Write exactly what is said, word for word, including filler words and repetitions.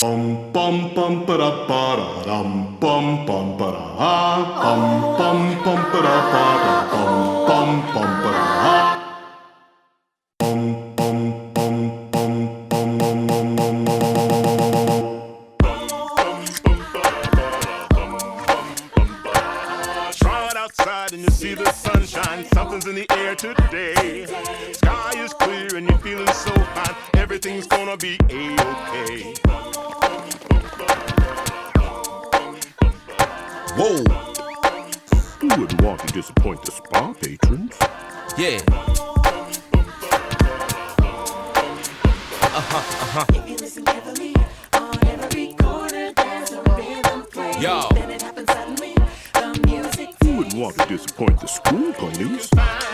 Bum bum bum ba da ba da dum bum bum ba da ha bum bum bum ba da ba da bum bum bum ba da ha bum bum bum bum bum bum bum bum Try it outside and you see the sunshine. Something's in the air today. Sky is clear and you're feeling so fine. Everything's gonna be A-okay. Whoa! Who wouldn't want to disappoint the spa patrons? Yeah. If you listen carefully, on every corner there's a rhythm play. Yo. Then it happens suddenly, the music Who wouldn't want to disappoint the school ponies? takes